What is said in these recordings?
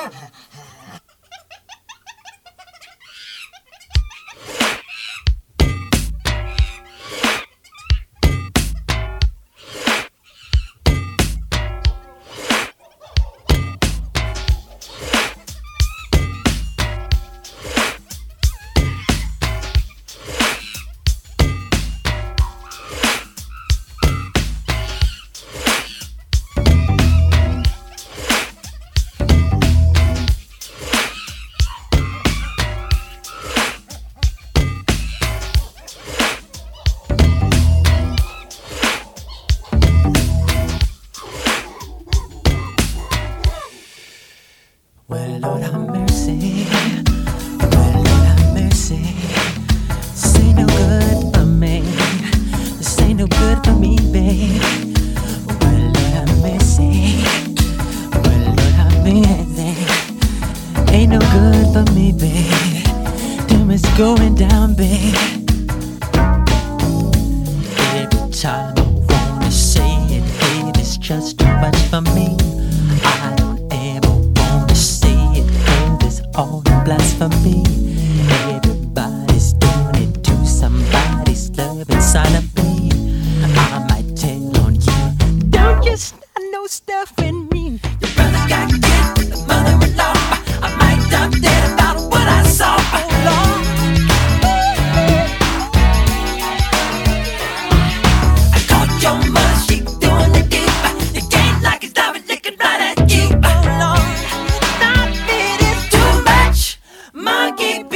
Well, Lord have mercy. Well, Lord have mercy. This ain't no good for me. This ain't no good for me, babe. Well, Lord have mercy. Well, Lord have mercy. Ain't no good for me, babe. Too much going down, babe. Every time I wanna say it, babe, it's just too much for me. I don't ever wanna say it, babe, it's all blasphemy. Everybody's doing it to somebody's love inside of me. I might tell on you, don't you start no stuff in me. Your brother got killed with the mother-in-law. I might drop dead about what I saw. Oh Lord, I caught your mother, she doing the deep. You can't like it, stop it, looking right at you. Oh Lord, stop it, it's too much. Monkey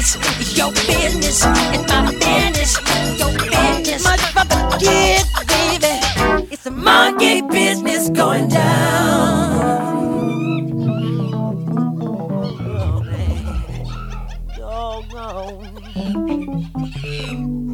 business, your business, it's my business, your business. Motherfucker kid, baby, it's a monkey business going down. Oh, man. Doggone.